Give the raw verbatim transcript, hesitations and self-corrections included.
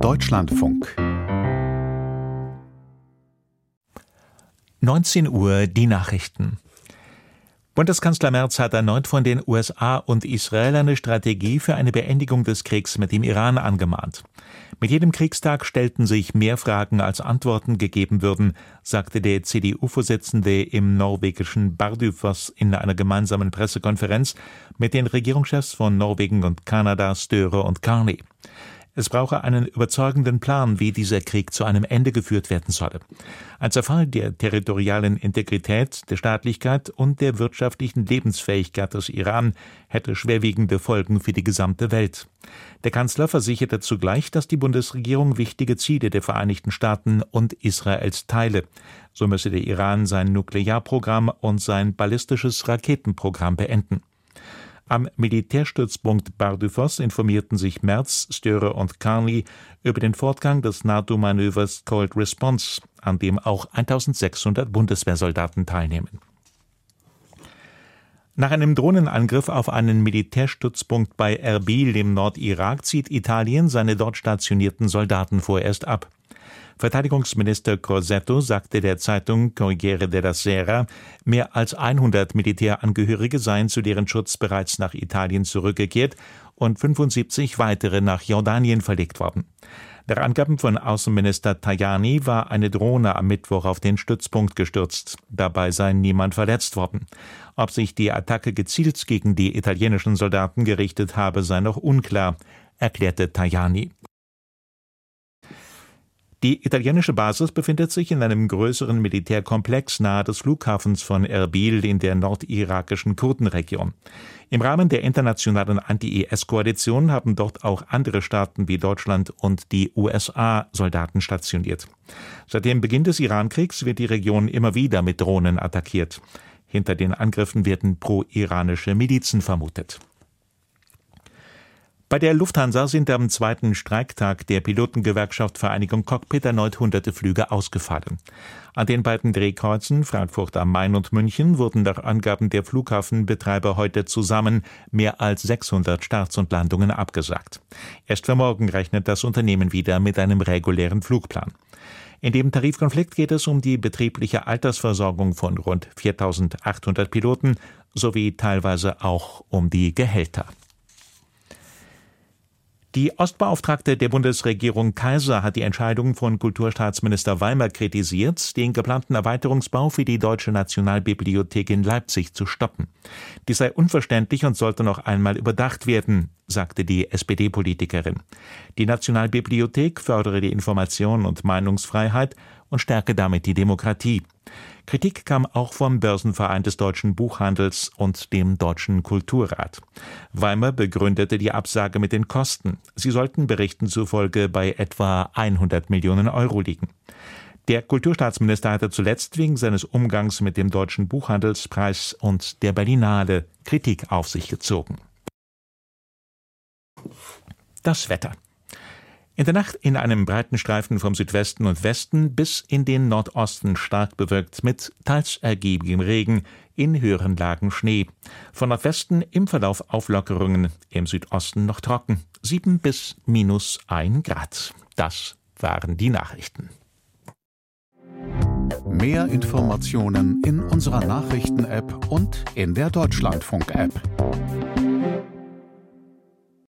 Deutschlandfunk. neunzehn Uhr die Nachrichten. Bundeskanzler Merz hat erneut von den U S A und Israel eine Strategie für eine Beendigung des Kriegs mit dem Iran angemahnt. Mit jedem Kriegstag stellten sich mehr Fragen, als Antworten gegeben würden, sagte der C D U-Vorsitzende im norwegischen Bardufoss in einer gemeinsamen Pressekonferenz mit den Regierungschefs von Norwegen und Kanada, Støre und Carney. Es brauche einen überzeugenden Plan, wie dieser Krieg zu einem Ende geführt werden solle. Ein Zerfall der territorialen Integrität, der Staatlichkeit und der wirtschaftlichen Lebensfähigkeit des Iran hätte schwerwiegende Folgen für die gesamte Welt. Der Kanzler versicherte zugleich, dass die Bundesregierung wichtige Ziele der Vereinigten Staaten und Israels teile. So müsse der Iran sein Nuklearprogramm und sein ballistisches Raketenprogramm beenden. Am Militärstützpunkt Bardufoss informierten sich Merz, Støre und Carney über den Fortgang des NATO-Manövers Cold Response, an dem auch eintausendsechshundert Bundeswehrsoldaten teilnehmen. Nach einem Drohnenangriff auf einen Militärstützpunkt bei Erbil im Nordirak zieht Italien seine dort stationierten Soldaten vorerst ab. Verteidigungsminister Crosetto sagte der Zeitung Corriere della Sera, mehr als hundert Militärangehörige seien zu deren Schutz bereits nach Italien zurückgekehrt und fünfundsiebzig weitere nach Jordanien verlegt worden. Nach Angaben von Außenminister Tajani war eine Drohne am Mittwoch auf den Stützpunkt gestürzt. Dabei sei niemand verletzt worden. Ob sich die Attacke gezielt gegen die italienischen Soldaten gerichtet habe, sei noch unklar, erklärte Tajani. Die italienische Basis befindet sich in einem größeren Militärkomplex nahe des Flughafens von Erbil in der nordirakischen Kurdenregion. Im Rahmen der internationalen Anti-I S-Koalition haben dort auch andere Staaten wie Deutschland und die U S A Soldaten stationiert. Seit dem Beginn des Irankriegs wird die Region immer wieder mit Drohnen attackiert. Hinter den Angriffen werden pro-iranische Milizen vermutet. Bei der Lufthansa sind am zweiten Streiktag der Pilotengewerkschaft Vereinigung Cockpit erneut hunderte Flüge ausgefallen. An den beiden Drehkreuzen Frankfurt am Main und München wurden nach Angaben der Flughafenbetreiber heute zusammen mehr als sechshundert Starts und Landungen abgesagt. Erst für morgen rechnet das Unternehmen wieder mit einem regulären Flugplan. In dem Tarifkonflikt geht es um die betriebliche Altersversorgung von rund viertausendachthundert Piloten sowie teilweise auch um die Gehälter. Die Ostbeauftragte der Bundesregierung Kaiser hat die Entscheidung von Kulturstaatsminister Weimer kritisiert, den geplanten Erweiterungsbau für die Deutsche Nationalbibliothek in Leipzig zu stoppen. Dies sei unverständlich und sollte noch einmal überdacht werden, sagte die S P D-Politikerin. Die Nationalbibliothek fördere die Information- und Meinungsfreiheit und stärke damit die Demokratie. Kritik kam auch vom Börsenverein des Deutschen Buchhandels und dem Deutschen Kulturrat. Weimer begründete die Absage mit den Kosten. Sie sollten Berichten zufolge bei etwa hundert Millionen Euro liegen. Der Kulturstaatsminister hatte zuletzt wegen seines Umgangs mit dem Deutschen Buchhandelspreis und der Berlinale Kritik auf sich gezogen. Das Wetter. In der Nacht in einem breiten Streifen vom Südwesten und Westen bis in den Nordosten stark bewölkt mit teils ergiebigem Regen, in höheren Lagen Schnee. Von Nordwesten im Verlauf Auflockerungen, im Südosten noch trocken, sieben bis minus ein Grad. Das waren die Nachrichten. Mehr Informationen in unserer Nachrichten-App und in der Deutschlandfunk-App.